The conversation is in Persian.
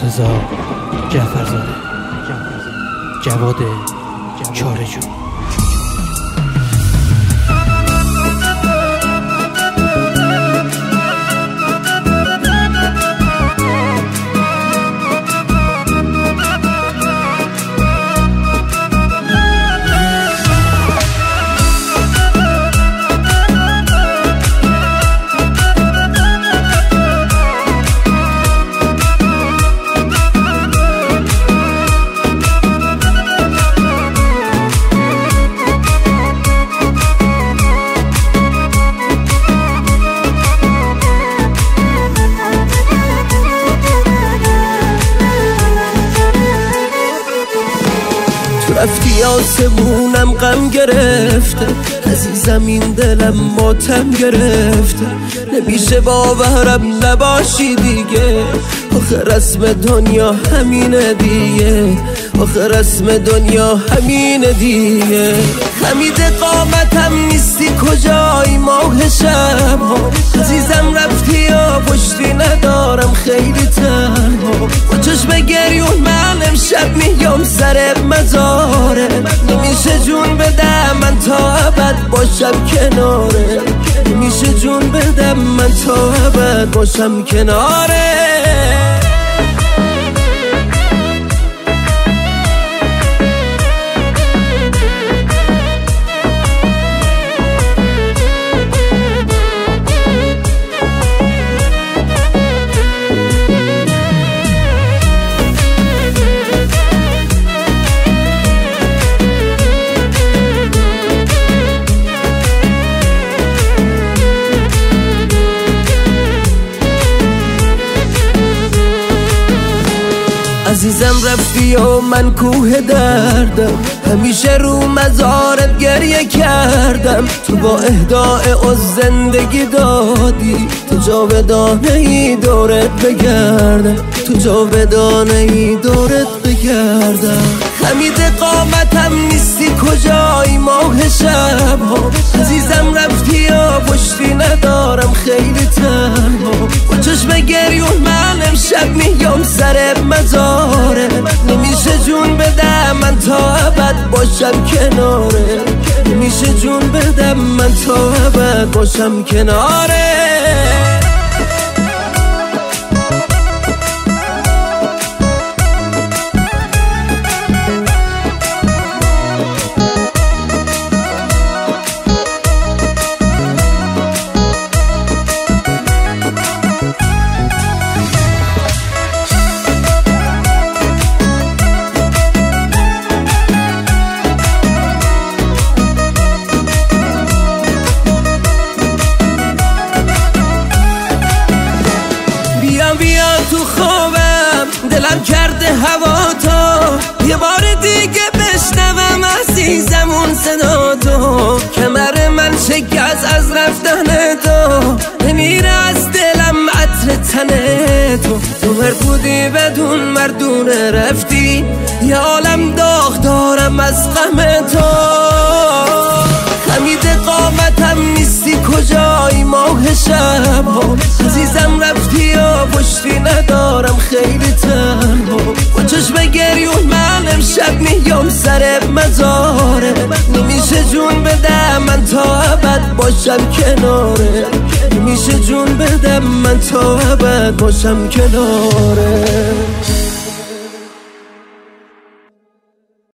رضا جعفرزاده، جواد چاره‌جو. رفتی آسمونم غم گرفته، عزیزم این دلم ماتم گرفته. نمیشه باورم نباشی دیگه، آخه رسم دنیا همینه دیگه، آخه رسم دنیا همینه دیگه. خمید قامتم نیستی کجایی ماه شب ها، عزیزم رفتی یا پشتی ندارم خیلی تنها. با چشم گریون من امشب میام سر مزاره، نمیشه جون بدم من تا ابد باشم کناره، نمیشه جون بدم من تا ابد باشم کناره. عزیزم رفتی و من کوه دردم، همیشه رو مزارت گریه کردم. تو با اهداء از زندگی دادی، تو جاودانه ای دورت بگردم، تو جاودانه ای دورت بگردم. خمید قامتم نیستی کجایی ماه شب ها، عزیزم رفتی و پشتی ندارم خیلی تنها. با چشم گریون من امشب میام سر مزاره، نمیشه جون بدم من تا ابد باشم کناره، نمیشه جون بدم من تا ابد باشم کناره. بیا تو خوابم دلم کرده هوا تا، یه بار دیگه بشنوم عزیزم اون صدا تو. کمر من شکست از رفتن تو، نمیره از دلم عطر تن تو. تو مربودی بدون مردونه رفتی، یه عالم داغ دارم از غم تو. خمید قامتم نیستی کجایی ماه شب ها، عزیزم رفتی و پشتی ندارم خیلی تنها. با چشم گریون من امشب میام سر مزاره، نمیشه جون بدم من تا ابد باشم کناره، نمیشه جون بدم من تا ابد باشم کناره.